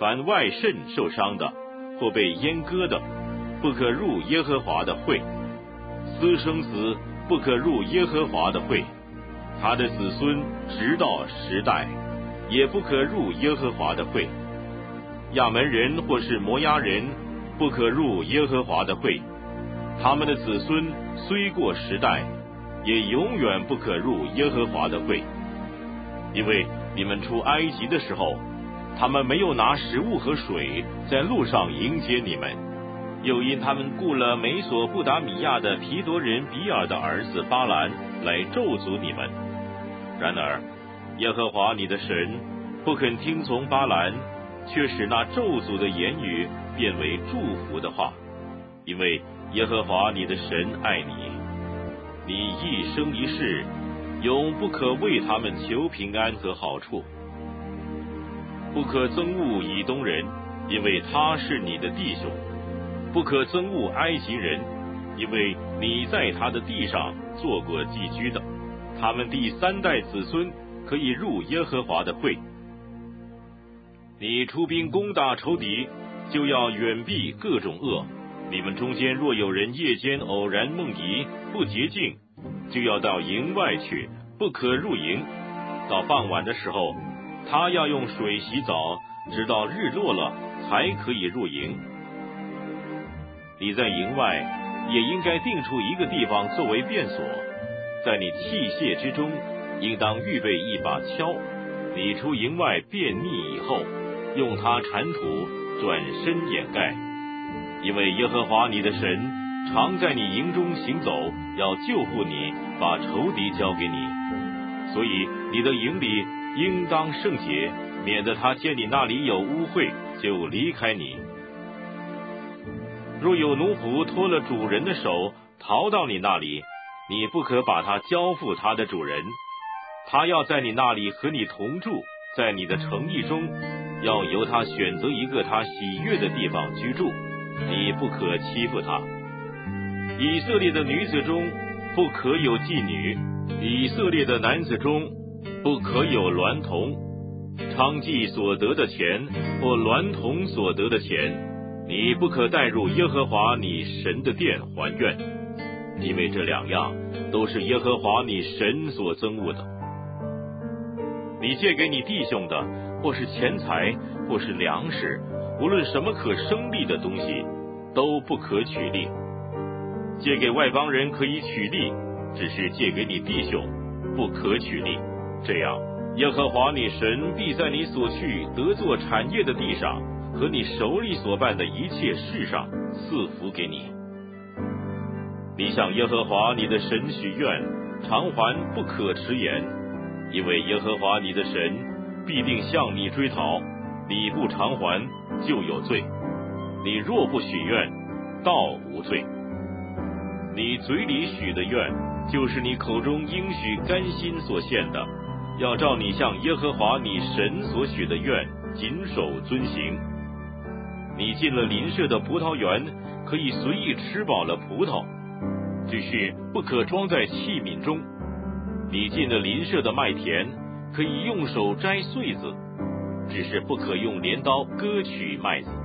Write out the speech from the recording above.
凡外肾受伤的，或被阉割的，不可入耶和华的会；私生子不可入耶和华的会，他的子孙直到10代，也不可入耶和华的会。亚门人或是摩押人不可入耶和华的会，他们的子孙虽过10代，也永远不可入耶和华的会。因为你们出埃及的时候，他们没有拿食物和水在路上迎接你们，又因他们雇了美索不达米亚的毗多人比尔的儿子巴兰来咒诅你们。然而耶和华你的神不肯听从巴兰，却使那咒诅的言语变为祝福的话，因为耶和华你的神爱你，你一生一世永不可为他们求平安和好处。不可憎恶以东人，因为他是你的弟兄；不可憎恶埃及人，因为你在他的地上做过寄居的，他们第3代子孙可以入耶和华的会。你出兵攻打仇敌，就要远避各种恶。你们中间若有人夜间偶然梦遗，不洁净，就要到营外去，不可入营。到傍晚的时候，他要用水洗澡，直到日落了才可以入营。你在营外也应该定出一个地方作为便所，在你器械之中应当预备一把锹。你出营外便秘以后，用它铲土，转身掩盖。因为耶和华你的神常在你营中行走，要救护你，把仇敌交给你。所以你的营里应当圣洁，免得他见你那里有污秽，就离开你。若有奴仆脱了主人的手，逃到你那里，你不可把他交付他的主人，他要在你那里和你同住，在你的城邑中，要由他选择一个他喜悦的地方居住，你不可欺负他。以色列的女子中不可有妓女，以色列的男子中不可有娈童。娼妓所得的钱或娈童所得的钱，你不可带入耶和华你神的殿还愿，因为这2样都是耶和华你神所憎恶的。你借给你弟兄的，或是钱财，或是粮食，无论什么可生利的东西，都不可取利。借给外邦人可以取利，只是借给你弟兄不可取利。这样耶和华你神必在你所去得作产业的地上和你手里所办的一切事上赐福给你。你向耶和华你的神许愿，偿还不可迟延，因为耶和华你的神必定向你追讨，你不偿还就有罪。你若不许愿，倒无罪。你嘴里许的愿，就是你口中应许甘心所献的，要照你向耶和华你神所许的愿谨守遵行。你进了邻舍的葡萄园，可以随意吃饱了葡萄，只是不可装在器皿中。你进了邻舍的麦田，可以用手摘穗子，只是不可用镰刀割取麦子。